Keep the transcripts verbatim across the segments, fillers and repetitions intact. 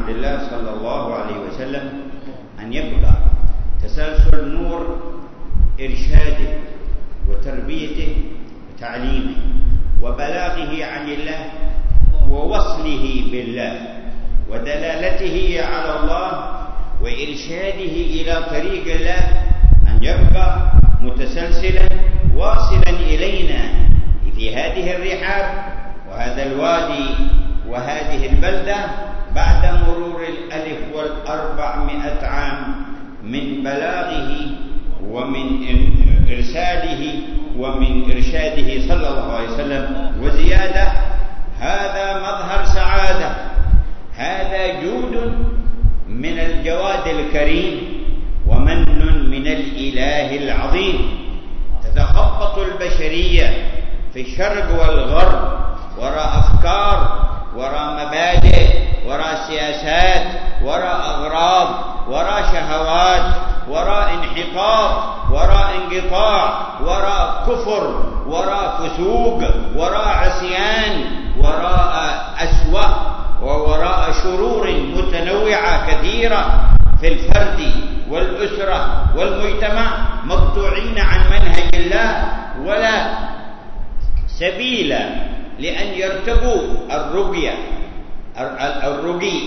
عبد الله صلى الله عليه وسلم أن يبقى تسلسل نور إرشاده وتربيته وتعليمه وبلاغه عن الله ووصله بالله ودلالته على الله وإرشاده إلى طريق الله، أن يبقى متسلسلا واصلا إلينا في هذه الرحاب وهذا الوادي وهذه البلدة بعد مرور الألف والأربعمائة عام من بلاغه ومن إرساله ومن إرشاده صلى الله عليه وسلم وزيادة. هذا مظهر سعادة، هذا جود من الجواد الكريم ومن من الإله العظيم. تتخبط البشرية في الشرق والغرب وراء أفكار، وراء مبادئ، وراء سياسات، وراء أغراض، وراء شهوات، وراء انحطاط، وراء انقطاع، وراء كفر، وراء فسوق، وراء عصيان، وراء أسوأ، ووراء شرور متنوعة كثيرة في الفرد والأسرة والمجتمع، مقطوعين عن منهج الله ولا سبيل لأن يرتقوا الرقية الرقي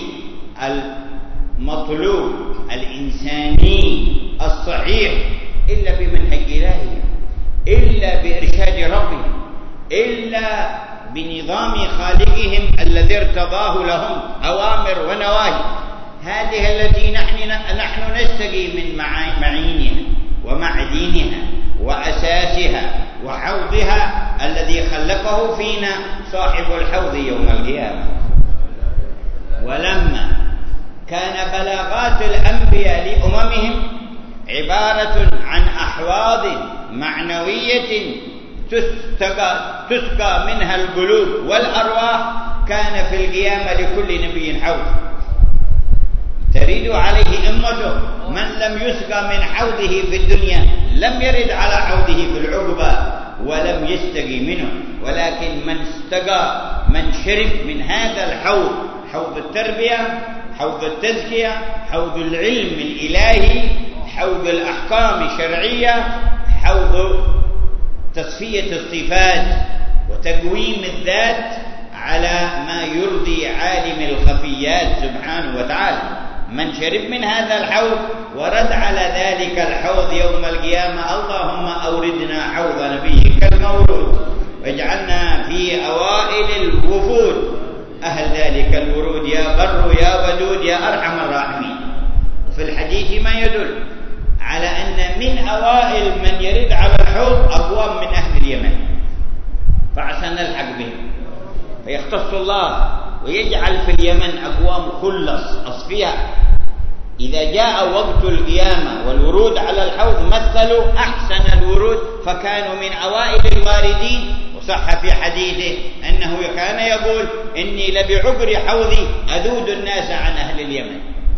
المطلوب الإنساني الصحيح إلا بمنهج إلهي، إلا بإرشاد ربهم، إلا بنظام خالقهم الذي ارتضاه لهم أوامر ونواهي. هذه التي نحن نحن نستقي من معينها ومعدنها وأساسها وحوضها الذي خلقه فينا صاحب الحوض يوم القيامة. ولما كان بلاغات الأنبياء لأممهم عبارة عن أحواض معنوية تسقى, تسقى منها القلوب والأرواح، كان في القيامة لكل نبي حوض تريد عليه أمته. من لم يسقى من حوضه في الدنيا لم يرد على حوضه في العقبى ولم يستقي منه، ولكن من استقى من شرب من هذا الحوض، حوض التربية، حوض التزكية، حوض العلم الإلهي، حوض الأحكام الشرعية، حوض تصفية الصفات وتقويم الذات على ما يرضي عالم الخفيات سبحانه وتعالى. من شرب من هذا الحوض ورد على ذلك الحوض يوم القيامة: اللهم أوردنا حوض نبيك المورود واجعلنا في أوائل الوفود أهل ذلك الورود يا بر يا ودود يا أرحم الراحمين. في الحديث ما يدل على أن من أوائل من يرد على الحوض أقوام من أهل اليمن، فعسى نلحق بهم فيختص الله ويجعل في اليمن أقوام خلص أصفياء. إذا جاء وقت القيامة والورود على الحوض مثلوا أحسن الورود، فكانوا من أوائل الواردين. وصح في حديثه أنه كان يقول: إني لبعبر حوضي أذود الناس عن أهل اليمن.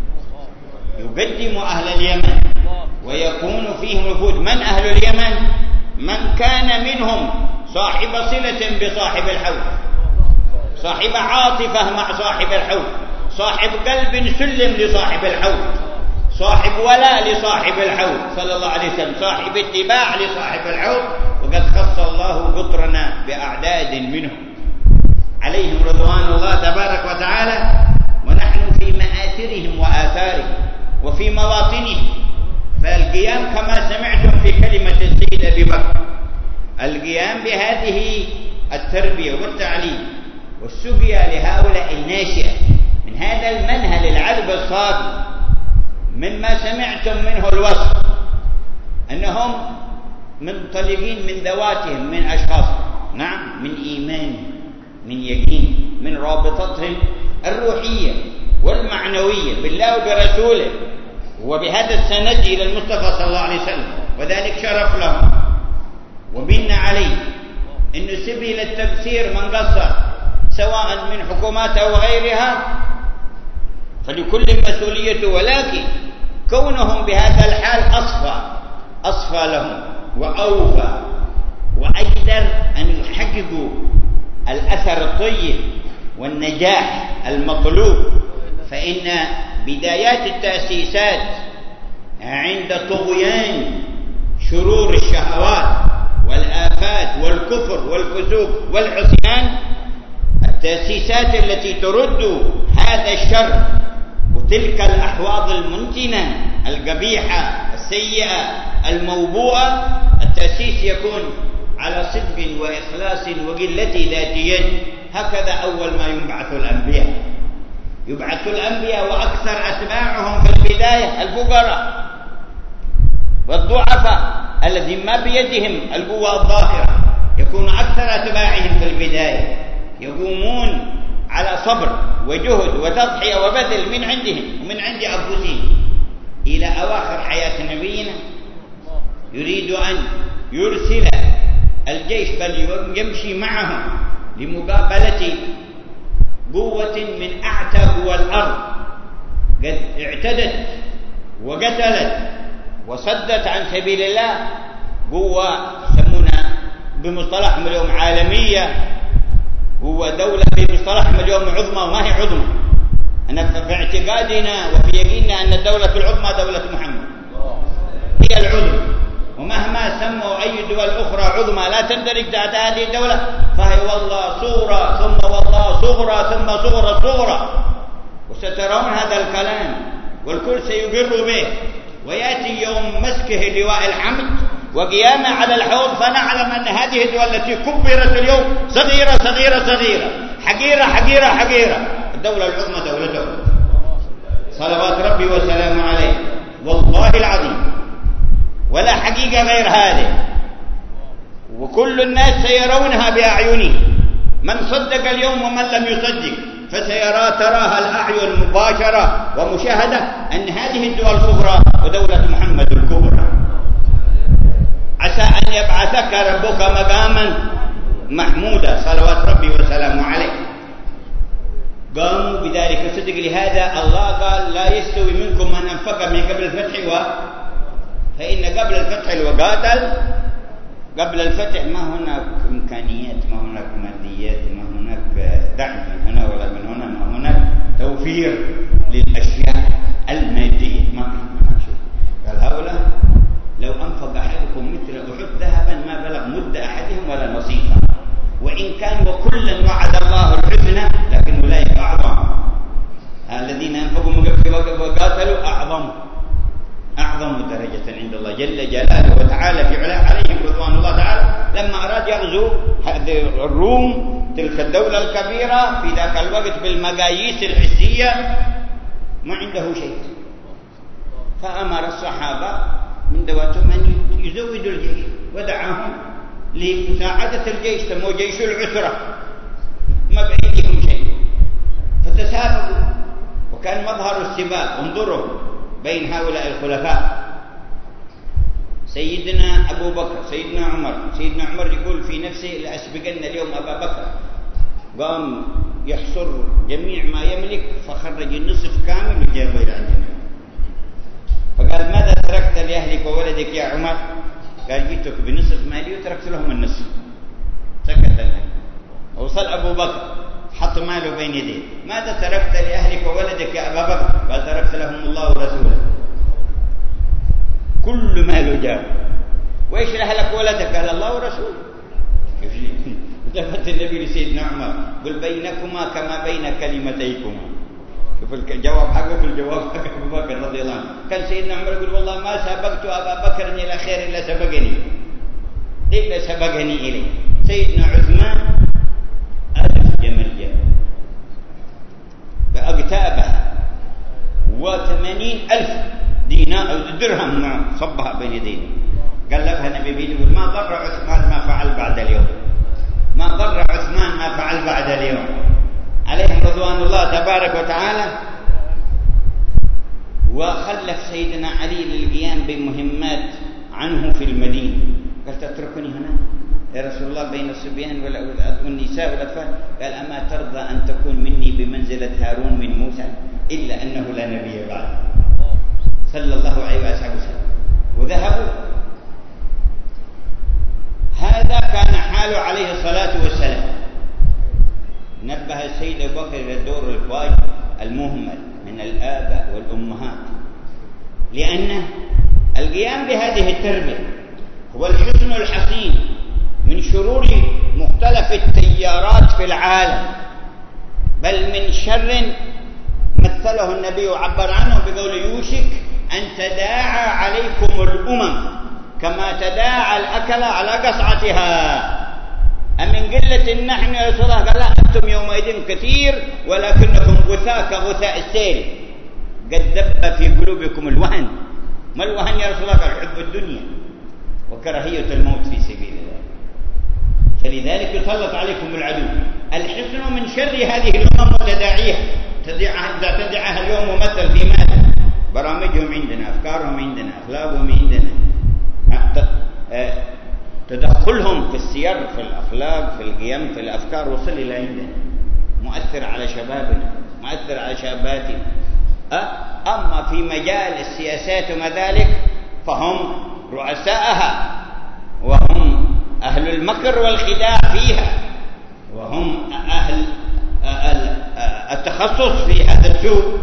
يقدم أهل اليمن ويكون فيهم وفود. من أهل اليمن؟ من كان منهم صاحب صلة بصاحب الحوض، صاحب عاطفة مع صاحب الحوض، صاحب قلب سلم لصاحب الحوض، صاحب ولاء لصاحب الحوض صلى الله عليه وسلم، صاحب اتباع لصاحب الحوض. وقد خص الله قطرنا بأعداد منهم عليهم رضوان الله تبارك وتعالى، ونحن في مآثرهم وآثارهم وفي مواطنهم. فالقيام كما سمعتم في كلمة السيد أبي بكر، القيام بهذه التربية والتعليم والسقيا لهؤلاء الناشئة من هذا المنهل العذب الصافي، مما سمعتم منه الوصف أنهم منطلقين من ذواتهم، من أشخاص، نعم، من إيمان، من يقين، من رابطتهم الروحية والمعنوية بالله وبرسوله، وبهذا السند إلى المصطفى صلى الله عليه وسلم. وذلك شرف لهم ومنا عليه. إن سبيل التبصير من قصر سواء من حكومات أو غيرها فلكل مسؤولية، ولكن كونهم بهذا الحال أصفى أصفى لهم وأوفى وأجدر أن يحققوا الأثر الطيب والنجاح المطلوب. فإن بدايات التأسيسات عند طغيان شرور الشهوات والآفات والكفر والفسوق والعصيان، التأسيسات التي ترد هذا الشر وتلك الأحواض المنتنة القبيحة السيئة الموبوءة، التأسيس يكون على صدق وإخلاص وقلة ذات يد. هكذا أول ما يبعث الأنبياء، يبعث الأنبياء وأكثر أتباعهم في البداية الفقراء والضعفاء الذين ما بيدهم القوة الظاهرة، يكون أكثر أتباعهم في البداية يقومون على صبر وجهد وتضحية وبذل من عندهم ومن عند أنفسهم، إلى أواخر حياة نبينا يريد أن يرسل الجيش بل يمشي معهم لمقابلة قوة من أعتى قوى الأرض قد اعتدت وقتلت وصدت عن سبيل الله، قوة يسمونها بمصطلحهم اليوم عالمية، هو دولة بمصطلحهم اليوم عظمى وما هي عظمى. أنا في اعتقادنا وفي يقيننا أن الدولة العظمى دولة محمد هي العظمى، ومهما سموا أي دول أخرى عظمى لا تندرج تحت هذه الدولة، فهي والله صغرى ثم والله صغرى ثم صغرى صغرى، وسترون هذا الكلام والكل سيقر به. ويأتي يوم مسكه لواء الحمد وقيامه على الحوض فنعلم أن هذه الدول التي كبرت اليوم صغيرة صغيرة صغيرة حقيرة حقيرة حقيرة، الدولة العظمى دولته صلوات ربي وسلامه عليه، والله العظيم ولا حقيقة غير هذه، وكل الناس سيرونها بأعينهم، من صدق اليوم ومن لم يصدق فسيرى تراها الأعين مباشرة ومشاهدة أن هذه الدول الصغرى ودولة محمد الكبرى. عسى أن يبعثك ربك مقاما محمودا صلوات ربي وسلامه عليه. قاموا بذلك الصدق، لهذا الله قال لا يستوي منكم من أنفق من قبل الفتح و فإن قبل الفتح وقاتل، قبل الفتح ما هناك إمكانيات، ما هناك ماديات، ما هناك دعم من هنا ولا من هنا، ما هناك توفير للأشياء المادية، ما في شيء. قال هؤلاء لو أنفق أحدكم مثل أحد ذهبا ما بلغ مد أحدهم ولا نصيفا، وإن كان وكلا وعد الله الحسنى لكن أولئك أعظم، الذين أنفقوا من قبل وقاتلوا أعظم أعظم درجة عند الله جل جلاله وتعالى في علاه عليهم رضوان الله تعالى. لما أراد يغزو الروم تلك الدولة الكبيرة في ذاك الوقت بالمقاييس الحسية ما عنده شيء، فأمر الصحابة من دواتهم أن يزودوا الجيش ودعاهم لمساعدة الجيش، سموه جيش العسرة، ما بأيديهم شيء، فتسابقوا وكان مظهر السباق. انظروا بين هؤلاء الخلفاء، سيدنا أبو بكر، سيدنا عمر، سيدنا عمر يقول في نفسه لأسبقن اليوم أبا بكر، قام يحصر جميع ما يملك فخرج النصف كامل وجابه إلى عندنا، فقال ماذا تركت لأهلك وولدك يا عمر؟ قال جئتك بنصف مالي وتركت لهم النصف. سكت لنا. وصل أبو بكر حط ماله بين يديه، ماذا تركت لأهلك وولدك يا أبا بكر؟ قال تركت لهم الله ورسوله. كل ماله جاب. وإيش لأهلك وولدك؟ قال الله ورسوله. التفت النبي لسيدنا عمر قل بينكما كما بين كلمتيكما. شوف الجواب حقه في الجواب حق أبو بكر رضي الله عنه. كان سيدنا عمر يقول والله ما سبقت أبا بكر إلى خير إلا سبقني إلا سبقني إليه. سيدنا عثمان ألف جمل جاب بأقتابها وثمانين ألف دينار أو درهم معه صبها بين يديه. قلبها النبي بيقول يقول ما ضر عثمان ما فعل بعد اليوم، ما ضر عثمان ما فعل بعد اليوم عليهم رضوان الله تبارك وتعالى. وخلف سيدنا علي للقيام بمهمات عنه في المدينة. قال تتركني هنا يا رسول الله بين الصبيان والنساء والأطفال؟ قال أما ترضى أن تكون مني بمنزلة هارون من موسى إلا أنه لا نبي بعد صلى الله عليه وسلم. وذهبوا. هذا كان حاله عليه الصلاة والسلام. نبه السيد أبو بكر إلى الدور الواجب المهمل من من الآباء والأمهات، لأن القيام بهذه التربية هو الحصن الحصين من شرور مختلف التيارات في العالم، بل من شر مثله النبي وعبر عنه بقول يوشك أن تداعى عليكم الأمم كما تداعى الأكل على قصعتها. أمن قلة نحن يا رسول الله؟ قال لا، أنتم يومئذ كثير ولكنكم غثاء كغثاء السيل، قد دب في قلوبكم الوهن. ما الوهن يا رسول الله؟ قال حب الدنيا وكراهية الموت في سبيل الله. فلذلك يسلط عليكم العدو. الحصن من شر هذه الأمم وتداعيها، إذا تدعاها اليوم ممثل في ماذا؟ برامجهم عندنا، أفكارهم عندنا، أخلاقهم عندنا، تدخلهم في السير، في الأخلاق، في القيم، في الأفكار، وصل إلى عندنا، مؤثر على شبابنا، مؤثر على شاباتنا. أما في مجال السياسات وما ذلك فهم رؤساءها، وهم أهل المكر والخداع فيها، وهم أهل التخصص في هذا السوء.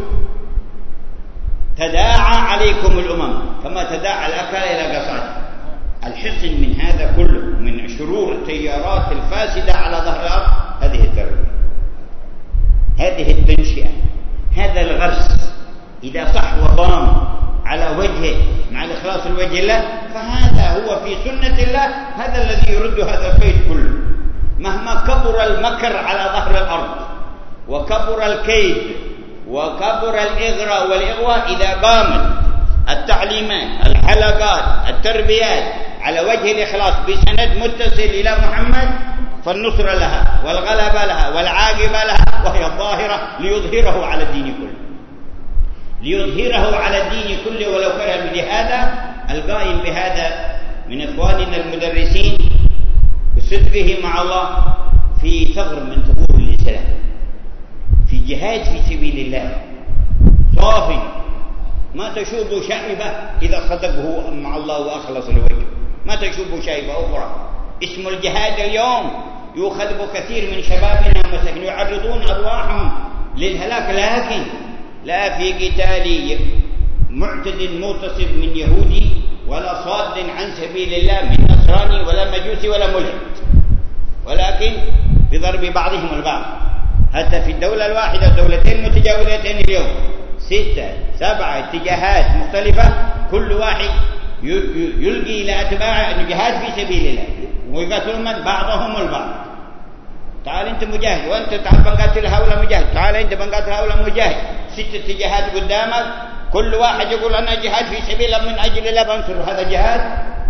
تداعى عليكم الأمم كما تداعى الأكل إلى قصعته. الحصن من هذا كله، من شرور التيارات الفاسدة على ظهر الأرض، هذه التربية، هذه التنشئة، هذا الغرس إذا صح وضام على وجهه مع الإخلاص لوجه الله، فهذا هو في سنة الله، هذا الذي يرد هذا الكيد كله. مهما كبر المكر على ظهر الأرض وكبر الكيد وكبر الإغراء والإغواء، إذا قامت التعليمات، الحلقات، التربيات على وجه الإخلاص بسند متصل إلى محمد، فالنصر لها والغلبة لها والعاقبة لها، وهي الظاهرة ليظهره على الدين كله، ليظهره على الدين كله ولو كره بهذا. القائم بهذا من إخواننا المدرسين بصدقه مع الله في ثغر من ثغور الإسلام، في جهاد في سبيل الله صافي، ما تشوب شائبة إذا صدقه مع الله وأخلص لوجهه، ما تشوب شائبة أخرى. اسم الجهاد اليوم يؤخذ بكثير من شبابنا مثلا يعرضون أرواحهم للهلاك، لكن لا في قتال معتد مغتصب من يهودي، ولا صاد عن سبيل الله من نصراني ولا مجوسي ولا ملحد، ولكن بضرب بعضهم البعض. حتى في الدولة الواحدة، دولتين متجاورتين اليوم، ستة سبعة اتجاهات مختلفة، كل واحد يلقي إلى أتباعه أن جهاد في سبيل الله، ويقاتلون بعضهم البعض. تعال أنت مجاهد، وأنت تعال بنقاتل هؤلاء مجاهد، تعال أنت بنقاتل هؤلاء مجاهد، ست اتجاهات قدامك، كل واحد يقول أنا جهاد في سبيل الله من أجل الله بنصر. هذا جهاد؟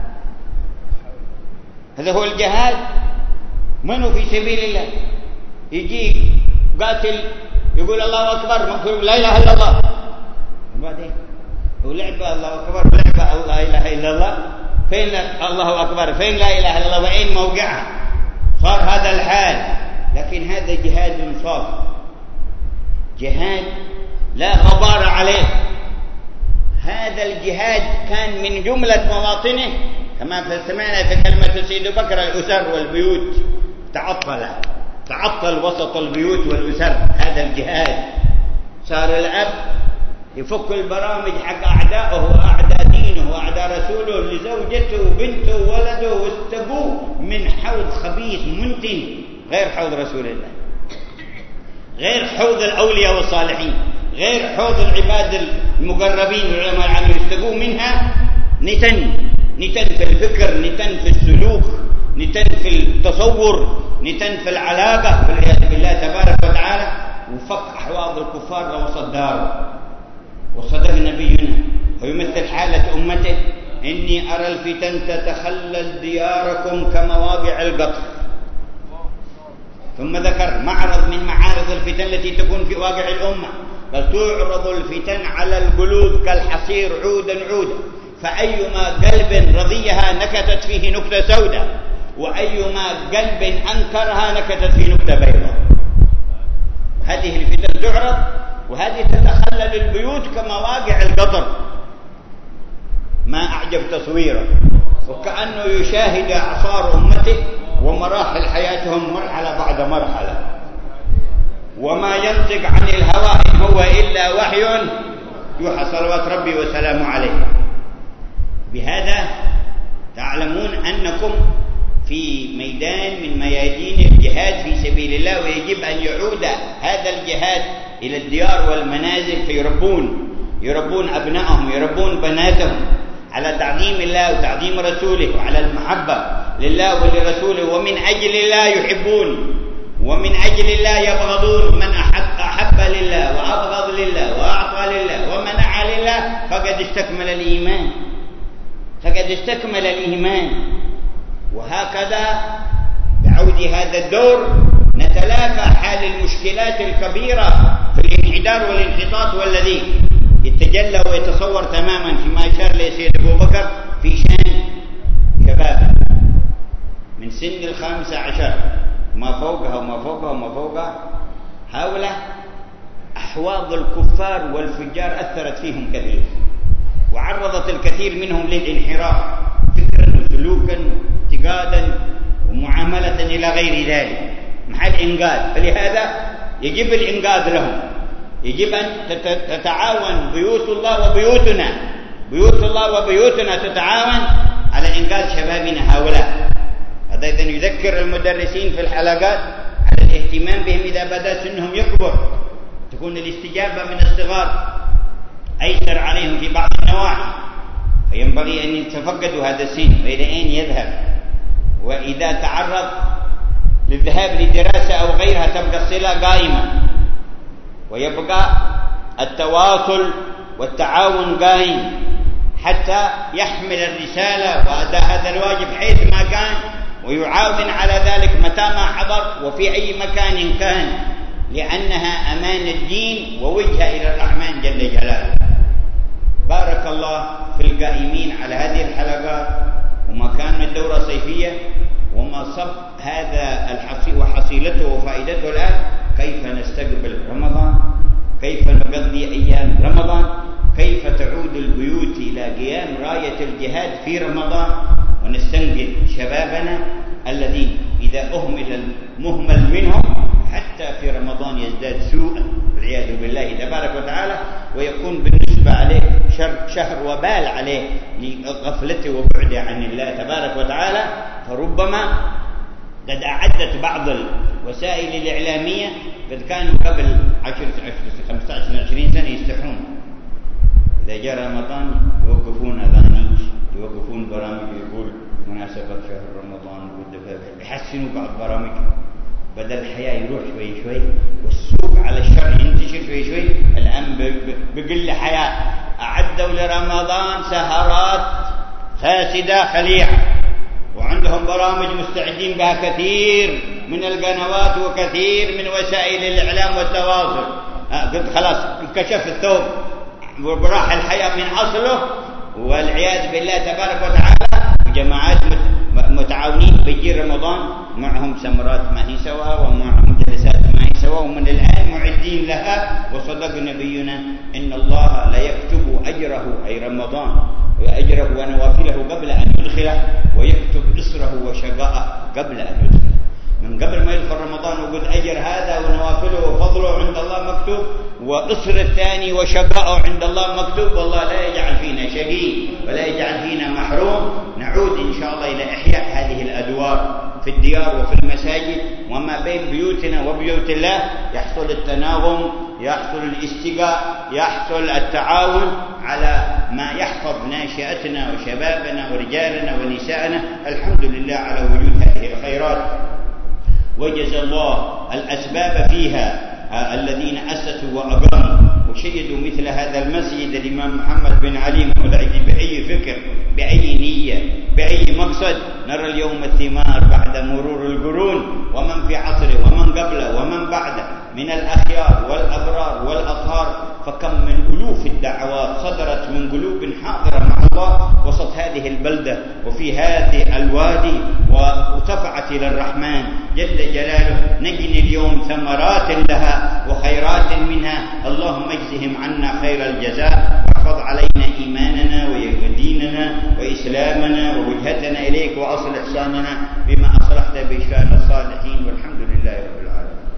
هذا هو الجهاد؟ منه في سبيل الله؟ يجي قاتل يقول الله أكبر، مكتوب لا إله إلا الله، وبعدين ولعبة الله أكبر ولعبة الله إله إلا الله، فين الله أكبر، فين لا إله إلا الله، وين موقعها؟ صار هذا الحال. لكن هذا جهاد صافي، جهاد لا غبار عليه. هذا الجهاد كان من جملة مواطنه كما سمعنا في كلمة سيد بكر الأسر والبيوت، تعطل تعطل وسط البيوت والأسر. هذا الجهاد صار الأب يفك البرامج حق أعدائه وأعداء دينه وأعداء رسوله لزوجته وبنته وولده واستبوه من حوض خبيث منتن غير حوض رسول الله، غير حوض الأولياء والصالحين، غير حوض العباد المقربين والعلماء العامة، يستبوه منها نتن نتن في الفكر، نتن في السلوك، نتن في التصور، نتن في العلاقة والعياذ بالله تبارك وتعالى، وفك أحواض الكفار وصداره. وصدق نبينا ويمثل حالة أمته: إني أرى الفتن تتخلل دياركم كمواقع القطر. ثم ذكر معرض من معارض الفتن التي تكون في واقع الأمة: بل تعرض الفتن على القلوب كالحصير عودا عودا، فأيما قلب رضيها نكتت فيه نكتة سوداء، وأيما قلب أنكرها نكتت فيه نكتة بيضاء. هذه الفتن تعرض، وهذه تتخلل البيوت كمواقع القطر. ما أعجب تصويره، وكأنه يشاهد أعصار أمته ومراحل حياتهم مرحلة بعد مرحلة. وما ينطق عن الهوى إن هو إلا وحي يوحى صلوات ربي وسلامه عليه. بهذا تعلمون أنكم في ميدان من ميادين الجهاد في سبيل الله، ويجب أن يعود هذا الجهاد إلى الديار والمنازل، فيربون يربون أبنائهم، يربون بناتهم على تعظيم الله وتعظيم رسوله، وعلى المحبة لله ولرسوله، ومن أجل الله يحبون، ومن أجل الله يبغضون. من أحب, أحب لله وأبغض لله وأعطى لله ومنع لله فقد استكمل الإيمان، فقد استكمل الإيمان. وهكذا بعود هذا الدور نتلافى حال المشكلات الكبيرة في الانحدار والانحطاط، والذي يتجلى ويتصور تماما فيما أشار إليه سيد أبو بكر في شأن شباب من سن الخامسة عشر ما فوقها وما فوقها وما فوقها. هؤلاء أحواض الكفار والفجار أثرت فيهم كثير، وعرضت الكثير منهم للانحراف فكرا وسلوكا واعتقادا ومعاملة إلى غير ذلك محل إنقاذ. فلهذا يجب الإنقاذ لهم، يجب أن تتعاون بيوت الله وبيوتنا، بيوت الله وبيوتنا تتعاون على إنقاذ شبابنا هؤلاء. هذا إذن يذكر المدرسين في الحلقات على الاهتمام بهم إذا بدأ سنهم يكبر، تكون الاستجابة من الصغار أيسر عليهم في بعض النواحي، فينبغي أن يتفقدوا هذا السن وإلى أين يذهب. وإذا تعرض للذهاب لدراسة أو غيرها تبقى الصلة قائمة، ويبقى التواصل والتعاون قائم حتى يحمل الرسالة وأداء هذا الواجب حيث ما كان، ويعاون على ذلك متى ما حضر وفي أي مكان كان، لأنها أمان الدين ووجهة إلى الرحمن جل جلاله. بارك الله في القائمين على هذه الحلقات، وما كان الدورة صيفية وما صب هذا الحصيل وحصيلته وفائدته الآن. كيف نستقبل رمضان، كيف نقضي أيام رمضان، كيف تعود البيوت إلى قيام راية الجهاد في رمضان، ونستنقذ شبابنا الذين إذا أهمل المهمل منهم حتى في رمضان يزداد سوءا والعياذ بالله تبارك وتعالى، ويكون بالنسبة عليه شر شهر وبال عليه لغفلته وبعده عن الله تبارك وتعالى. فربما قد أعدت بعض الوسائل الإعلامية قد كانوا قبل عشر خمسة عشر عشرين سنة يستحون إذا جاء رمضان يوقفون أغاني، يوقفون برامج يقول مناسبة شهر رمضان، يحسنوا بعض برامج بدل الحياة يروح شوي شوي، والسوق على الشر ينتشر شوي شوي. الآن بقل حياة. أعدوا لرمضان سهرات فاسدة خليعة، وعندهم برامج مستعدين بها كثير من القنوات وكثير من وسائل الإعلام والتواصل. قلت خلاص انكشف الثوب وبراح الحياة من أصله والعياذ بالله تبارك وتعالى. جماعات متعاونين بيجي رمضان معهم سمرات ما هي سوا ومعهم جلسات ما هي سوا، ومن الآن معدين لها. وصدق نبينا إن الله لا يكتب أجره أي رمضان وأجره ونوافله قبل أن يدخله، ويكتب إسره وشقاءه قبل أن يدخله. من قبل ما يدخل رمضان وقد أجر هذا ونوافله وفضله عند الله مكتوب، وإصر الثاني وشقاءه عند الله مكتوب. والله لا يجعل فينا شقي ولا يجعل فينا محروم. نعود إن شاء الله إلى إحياء هذه الأدوار في الديار وفي المساجد، وما بين بيوتنا وبيوت الله يحصل التناغم، يحصل الاستقاء، يحصل التعاون على ما يحفظ ناشئتنا وشبابنا ورجالنا ونساءنا. الحمد لله على وجود هذه الخيرات، وجزى الله الأسباب فيها الذين أسسوا وأقاموا وشيدوا مثل هذا المسجد الإمام محمد بن علي العيدي بأي فكر، بأي نية، بأي مقصد. نرى اليوم الثمار بعد مرور القرون، ومن في عصره ومن قبله ومن بعده من الأخيار والأبرار والأطهار. فكم من ألوف الدعوات صدرت من قلوب حاضرة مع الله وسط هذه البلدة وفي هذه الوادي، وارتفعت إلى الرحمن جل جلاله. نجني اليوم ثمرات لها وخيرات منها. اللهم اجزهم عنا خير الجزاء، واحفظ علينا إيماننا وديننا وإسلامنا ووجهتنا إليك، وأصل إحساننا بما أصلحت بشأن الصالحين، والحمد لله رب العالمين.